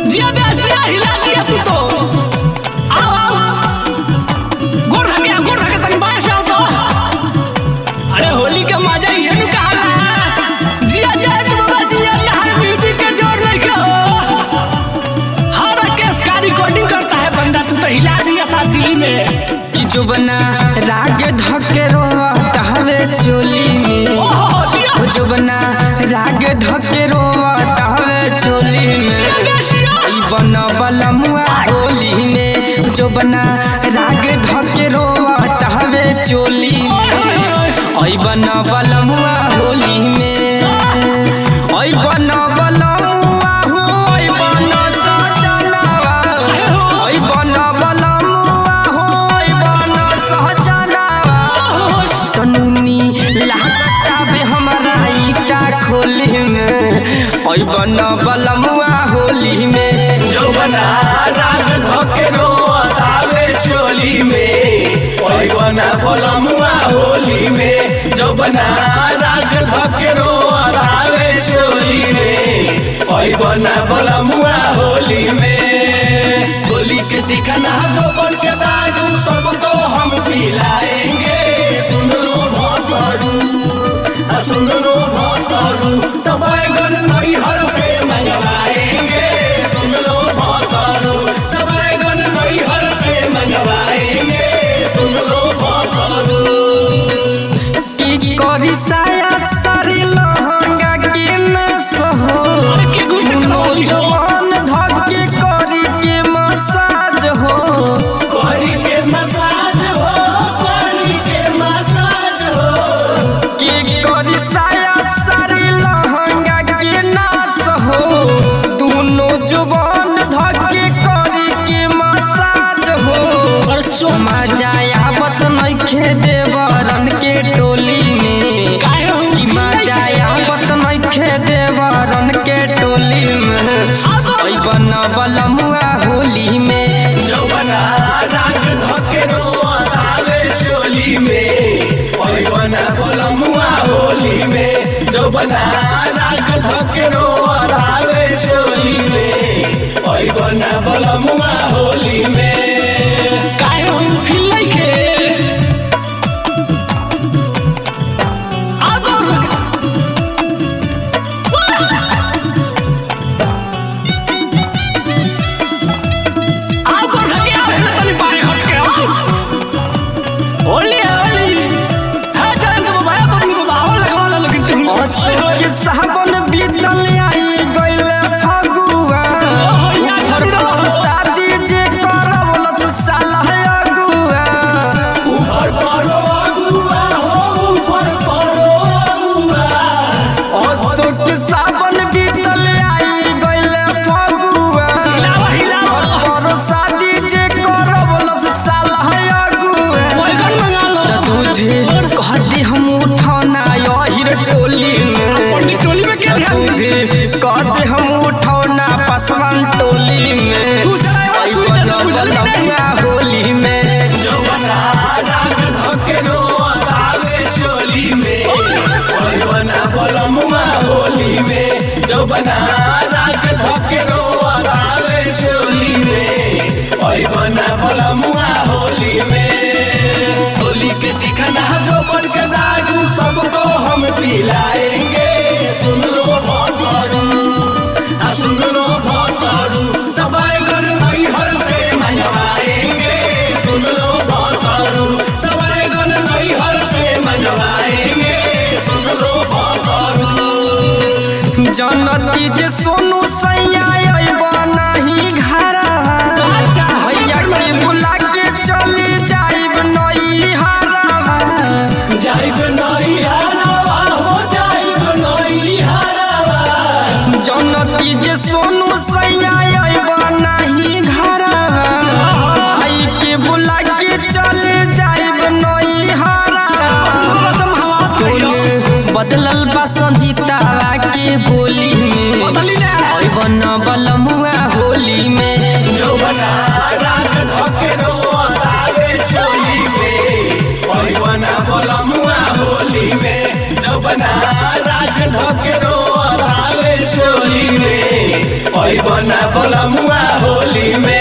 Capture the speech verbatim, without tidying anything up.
जिया दे जिया हिला दिया तू तो आओ आओ गोर रखे गोर रखे तनी बाय से आओ तो अरे होली का मजा ये नु कहा जिया जाए तो बाबा जिया हर म्यूजिक के जोर लेके हर केस का रिकॉर्डिंग करता है बंदा तू तो हिला दिया साथ दिल्ली में कि जो बना राग धके रोता हवे चोली में ओ जो बना राग धके रोता हवे चोली में आई बना बलमुआ होली में जो बना राग धके रोता हवे चोली में आई बना बलमुआ होली में आई बना बलमुआ हो आई बना सजनवा आई बना बलमुआ हो आई बना सजनवा तनुनी लागता बे हमारा ईटा खोली में आई बना बलमुआ होली में जो बना राग धके रोतावे चोली में ओई बना बलमुआ होली में जो बना राग धके रोतावे चोली में ओई बना बलमुआ होली में होली के चिकना जो बन के दारू सबको हम पिलाएंगे सुन लो भतरू सुन लो भतरू तब गन नहीं हर से मंगवाएंगे सुन लो भतरू तब गन नहीं हर से मंगवाएंगे सुन लो भतरू की करी साया सारी लहंगा की न सहो दुनो जवान धके करी के मसाज हो करी के मसाज हो करी के मसाज हो की करी साया सारी लहंगा की न सहो दुनो जवान धके करी के मसाज हो मजा आवत नइखे देवरन के टोली में कि मजा आवत नइखे देवरन के टोली में आई बना बलमुआ होली में जो बना राग धके रोतावे चोली में ओई बना बलमुआ होली में जो बना राग धके रोतावे चोली में ओई बना बलमुआ होली में काहे हम फील लइके आ गोर रखे आ गोर रखे आ तनी बाएं हट के आओ होली होली है जान तो बाबा तुम को बाहर लगवा लेकिन तुम असो के सावन बीतल आई गइल फगुआ ऊपर पर शादी जे करवलस साला अगुआ ऊपर परो अगुआ हो ऊपर परो अगुआ असो के सावन बीतल आई गइल फगुआ हिलावा हिलावा पर शादी जे करवलस साला अगुआ बैगन मंगा लो तुझे कहते हम उठौना यही टोली में पंडित टोली में क्या ध्यान तुझे कहते हम उठौना पसवन टोली में आई बना बलमुआ होली में जो बना राग धके रोतावे चोली में ओई बना बलमुआ होली में जो बना राग धके रोतावे चोली में ओई बना बलमुआ होली में होली के चिकना जो बन के दारू सबको हम पिलाएंगे सुन लो भतरू आ सुन लो भतरू तब गन नहीं हर से मंगवाएंगे सुन लो भतरू तब गन नहीं हर से मंगवाएंगे सुन लो भतरू जनती जे सोनू सैया अइबा नाही घरा भैया के बुला के चली जाइब नई हरा जाइब नहीं हरावा हो जाइब नहीं हरावा जनती जे सोनू सैया अइबा नाही घरा भाई के बुला के चले जाइब नई हरा तोने बदलल बा संजीतावा के बोली में अइबन बलमुआ होली में जो बना राग धके रोतावे चोली में ओई बना बलमुआ होली में जो बना राग धके रोतावे चोली में बना बलमुआ होली में